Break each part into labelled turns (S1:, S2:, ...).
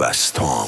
S1: بستام.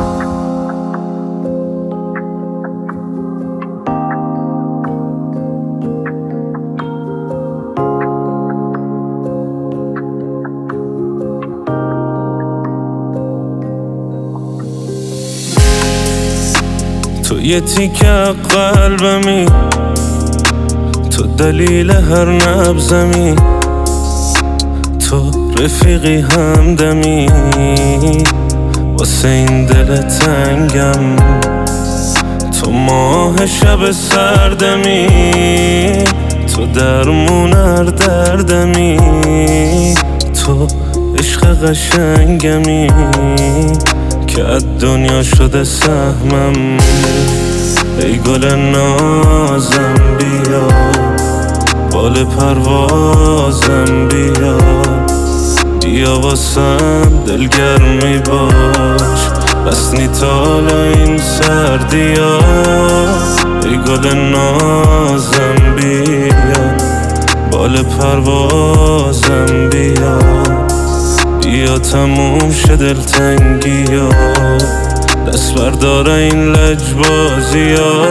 S2: تو یه تیکه قلبمی، تو دلیل هر نبضمی، تو رفیقی همدمی واسه این دل تنگم، تو ماه شب سردمی، تو درمون هر دردمی، تو عشق قشنگمی که از دنیا شده سهمم. ای گل نازم بیا، بال پروازم بیا، بیا واسم دلگرمی باش، بسنی تالا این سردیا. ای گل نازم بیا، بال پروازم بیا، بیا تموم شه دلتنگیا، دست بردار این لجبازیا.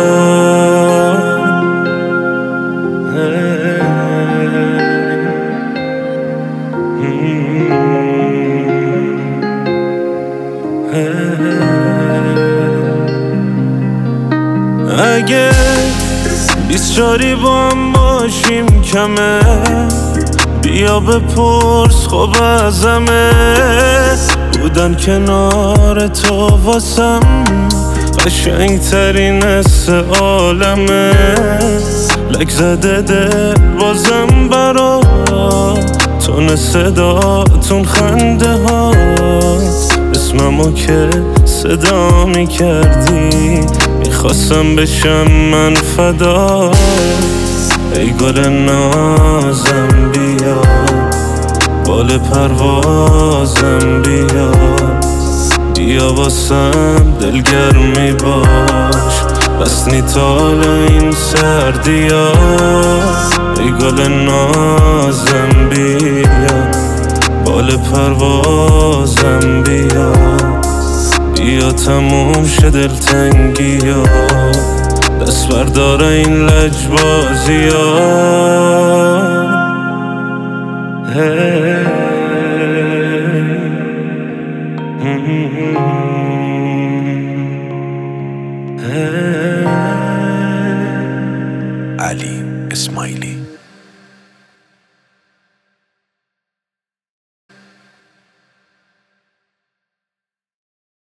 S2: اگه 24 با هم باشیم کمه، بیا بپرس خب ازمه، بودن کنار تو واسم قشنگ ترین حس عالمه. لک زده دل بازم برا تون صداتون خنده هات، اسممو که صدا میکردی میخواستم بشم من فدا. ای گل نازم بیا، بال پروازم بیا، بیا واسم دلگرمی باش، بسنی تالا این سردیا. ای گل نازم بیا، بال پروازم بیا، بیا تموم شه دلتنگیا، دست بردار این لجبازیا.